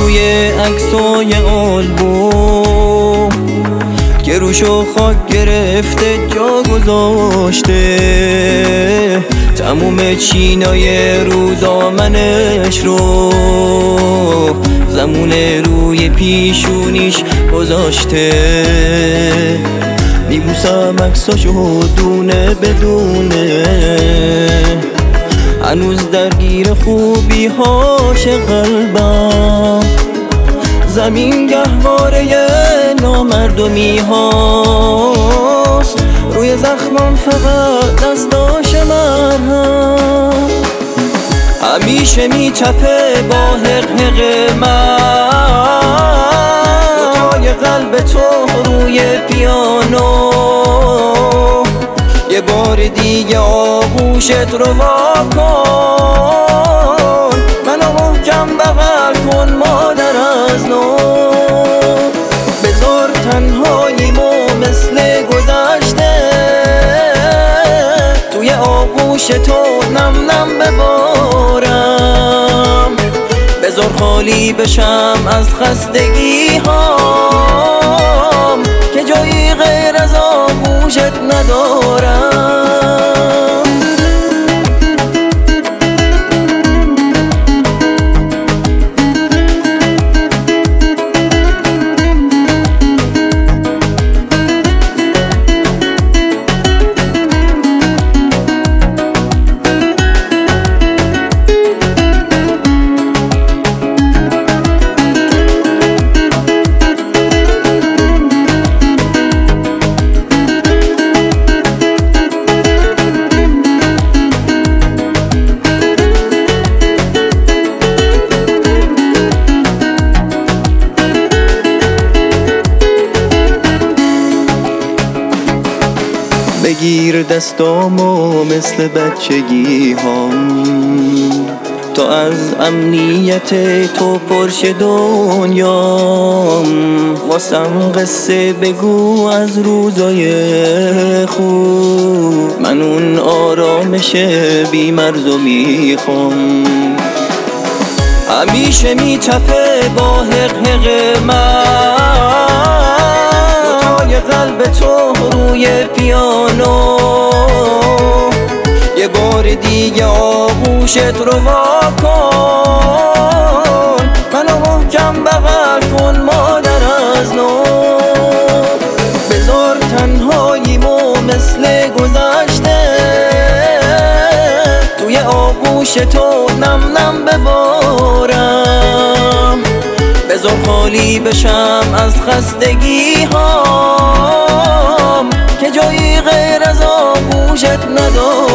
روی عکسای آلبوم که روشو خاک گرفته جا گذاشته، تموم چینای رو دامنش رو زمون روی پیشونیش گذاشته. میبوسم عکساشو دونه بدونه، هنوز درگیر خوبی هاش قلبم. زمین گهواره نامردمی هاست، روی زخمم فقط دستاش مرهم. همیشه میچپه با حقحق من، دوتای قلب تو روی پیانو. یه بار دیگه آغوشت رو وا کن، منو محکم بغل کن مادر از نو. بذار تنهاییمو مثل گذشته توی آغوش تو نم نم ببارم. بذار خالی بشم از خستگی هام که جایی غیر از آغوشت ندارم. بگیر دستامو مثل بچگی هم، تا از امنیت تو پرش دنیام. واسم قصه بگو از روزای خوب، من اون آرامش بی مرز و میخوام. همیشه میچپه با حقحق من، دوتای قلب تو روی پیانو. یه بار دیگه آغوشت رو وا کن، منو محکم بغل کن مادر از نو. بذار تنهاییمو مثل گذشته توی آغوش تو نم نم ببارم. بذار خالی بشم از خستگی هام که جایی غیر از آغوشت ندارم.